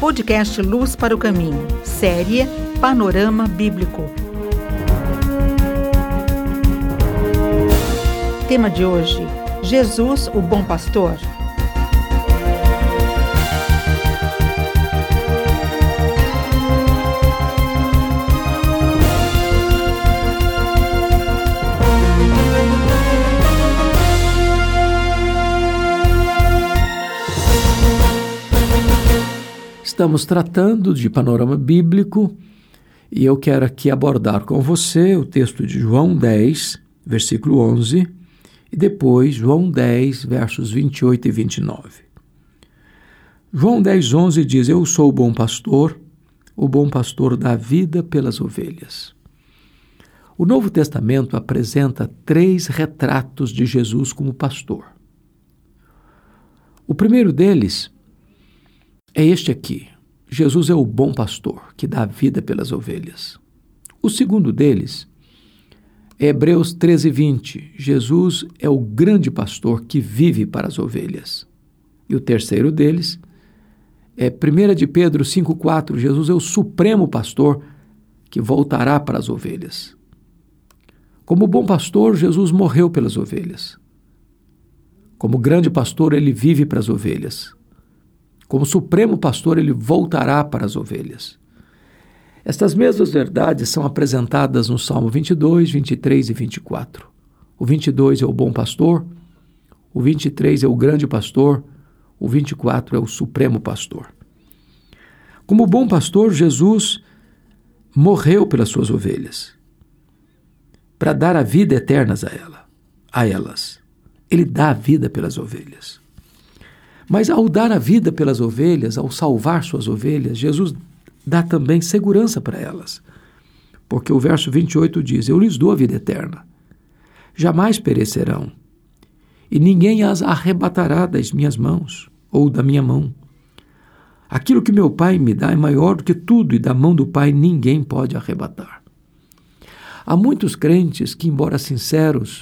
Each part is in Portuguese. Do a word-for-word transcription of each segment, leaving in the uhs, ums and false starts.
podcast Luz para o Caminho, série Panorama Bíblico. Tema de hoje: Jesus, o Bom Pastor. Estamos tratando de panorama bíblico e eu quero aqui abordar com você o texto de João dez, versículo onze, e depois João dez, versos vinte e oito e vinte e nove. João dez, onze diz: Eu sou o bom pastor, o bom pastor dá vida pelas ovelhas. O Novo Testamento apresenta três retratos de Jesus como pastor. O primeiro deles é este aqui: Jesus é o bom pastor que dá vida pelas ovelhas. O segundo deles é Hebreus treze, vinte. Jesus é o grande pastor que vive para as ovelhas. E o terceiro deles é primeira de Pedro cinco, quatro. Jesus é o supremo pastor que voltará para as ovelhas. Como bom pastor, Jesus morreu pelas ovelhas. Como grande pastor, ele vive para as ovelhas. Como supremo pastor, ele voltará para as ovelhas. Estas mesmas verdades são apresentadas no Salmo vinte e dois, vinte e três e vinte e quatro. O vinte e dois é o bom pastor, o vinte e três é o grande pastor, o vinte e quatro é o supremo pastor. Como bom pastor, Jesus morreu pelas suas ovelhas, para dar a vida eterna a, ela, a elas. Ele dá a vida pelas ovelhas. Mas ao dar a vida pelas ovelhas, ao salvar suas ovelhas, Jesus dá também segurança para elas. Porque o verso vinte e oito diz: Eu lhes dou a vida eterna. Jamais perecerão, e ninguém as arrebatará das minhas mãos, ou da minha mão. Aquilo que meu Pai me dá é maior do que tudo, e da mão do Pai ninguém pode arrebatar. Há muitos crentes que, embora sinceros,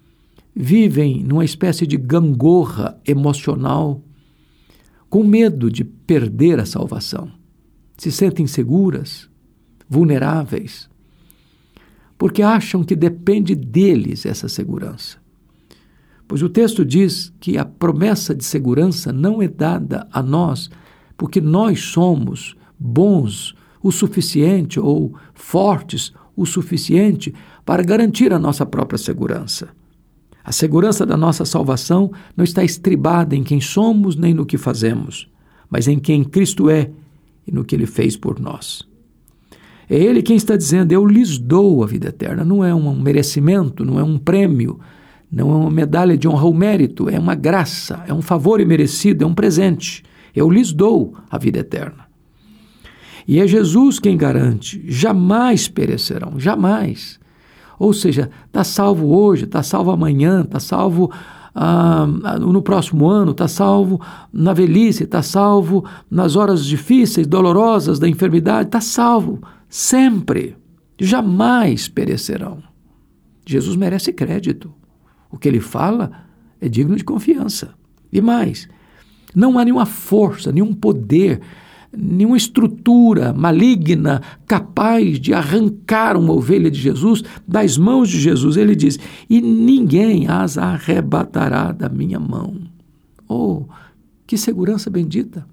vivem numa espécie de gangorra emocional, com medo de perder a salvação. Se sentem inseguras, vulneráveis, porque acham que depende deles essa segurança. Pois o texto diz que a promessa de segurança não é dada a nós porque nós somos bons o suficiente ou fortes o suficiente para garantir a nossa própria segurança. A segurança da nossa salvação não está estribada em quem somos nem no que fazemos, mas em quem Cristo é e no que Ele fez por nós. É Ele quem está dizendo: eu lhes dou a vida eterna. Não é um merecimento, não é um prêmio, não é uma medalha de honra ou mérito, é uma graça, é um favor imerecido, é um presente. Eu lhes dou a vida eterna. E é Jesus quem garante: jamais perecerão, jamais. Ou seja, está salvo hoje, está salvo amanhã, está salvo ah, no próximo ano, está salvo na velhice, está salvo nas horas difíceis, dolorosas da enfermidade, está salvo sempre, jamais perecerão. Jesus merece crédito. O que ele fala é digno de confiança. E mais, não há nenhuma força, nenhum poder, nenhuma estrutura maligna capaz de arrancar uma ovelha de Jesus das mãos de Jesus. Ele diz: e ninguém as arrebatará da minha mão. Oh, que segurança bendita!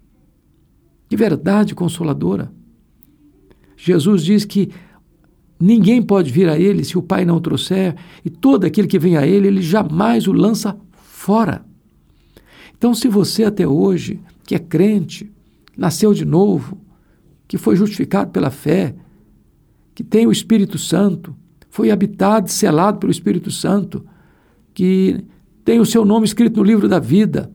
Que verdade consoladora! Jesus diz que ninguém pode vir a ele se o Pai não o trouxer, e todo aquele que vem a ele, ele jamais o lança fora. Então, se você até hoje, que é crente, nasceu de novo, que foi justificado pela fé, que tem o Espírito Santo, foi habitado, selado pelo Espírito Santo, que tem o seu nome escrito no livro da vida.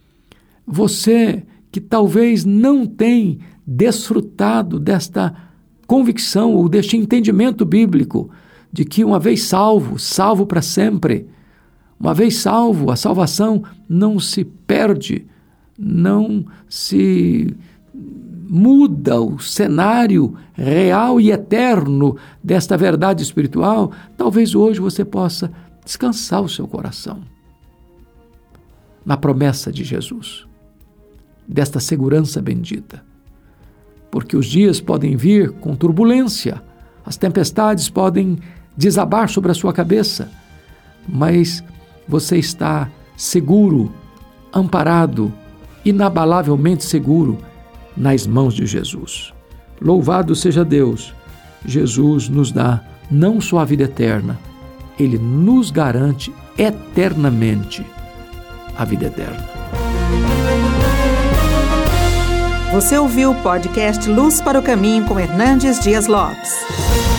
Você que talvez não tem desfrutado desta convicção ou deste entendimento bíblico de que uma vez salvo, salvo para sempre, uma vez salvo, a salvação não se perde, não se muda o cenário real e eterno desta verdade espiritual. Talvez hoje você possa descansar o seu coração na promessa de Jesus, desta segurança bendita. porque os dias podem vir com turbulência, as tempestades podem desabar sobre a sua cabeça, mas você está seguro, amparado, inabalavelmente seguro nas mãos de Jesus. Louvado seja Deus! Jesus nos dá não só a vida eterna, Ele nos garante eternamente a vida eterna. Você ouviu o podcast Luz para o Caminho com Hernandes Dias Lopes.